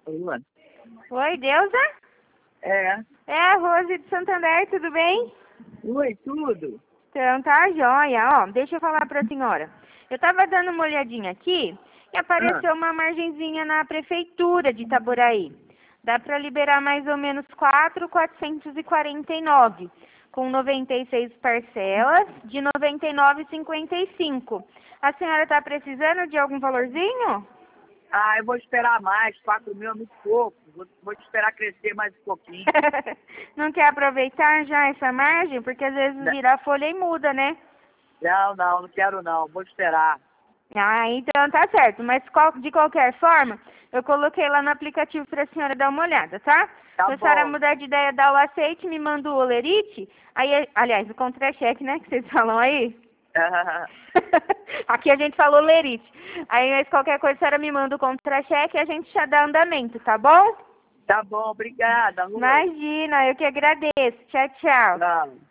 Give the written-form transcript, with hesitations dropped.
Oi, Oi, Deusa? É. É a Rose de Santander, tudo bem? Oi, tudo? Então tá joia. Ó, deixa eu falar pra senhora. Eu tava dando uma olhadinha aqui e apareceu uma margenzinha na prefeitura de Itaboraí. Dá pra liberar mais ou menos 4.449, com 96 parcelas de 99,55. A senhora tá precisando de algum valorzinho? Ah, eu vou esperar mais, 4.000 é muito pouco. Vou te esperar crescer mais um pouquinho. Não quer aproveitar já essa margem? Porque às vezes vira a folha e muda, né? Não quero não, vou esperar. Ah, então tá certo. Mas de qualquer forma, eu coloquei lá no aplicativo pra senhora dar uma olhada, tá? Tá Se a senhora bom. mudar de ideia, dá o aceite, me manda o olerite. Aí, aliás, o contra-cheque, né, que vocês falam aí. Aqui a gente falou lerite. Aí, mas qualquer coisa, a senhora me manda o contra-cheque e a gente já dá andamento, tá bom? Tá bom, obrigada, Lu. Imagina, eu que agradeço. Tchau, tchau. Tchau.